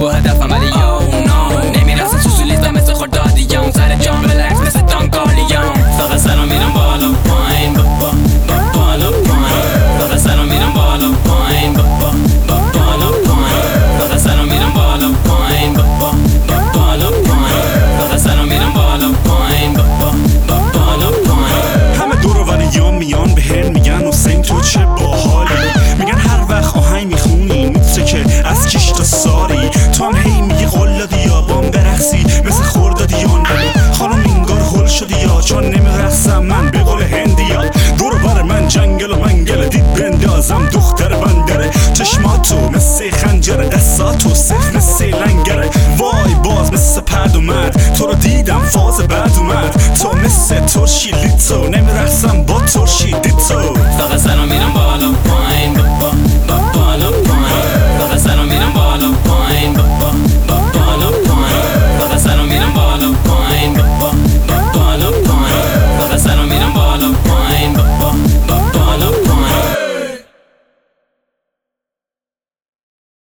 با هدفم ولی یو نو نمیرسم سوسولیستم مثل خوردادیام سر جام بلکس مثل دانکالیام فقط سلام میرم بالا پایین بالا پایین فقط سلام میرم بالا پایین بالا پایین فقط سلام میرم بالا پایین بالا پایین فقط سلام میرم بالا پایین بالا پایین همه دور و وریام میان بهم میگن حسین تو چه باحالی میگن هر وقت آهنگ میخونی میتره که از کیش تا ساری تو هم هی میگی قلادی یا بام برقصی مثل خوردادیان خانم اینگار هل شدی یا چون نمیرقصم من به قول هندیا دور بر من جنگل و منگل دید بندازم دختر بندره چشماتو مثل خنجره دستاتو صرف مثل لنگره وای باز مثل پرد اومد تو رو دیدم فاز بعد اومد تو مثل ترشی لیتو نمیرقصم با ترشی دیتو فقط سلام میرم بالا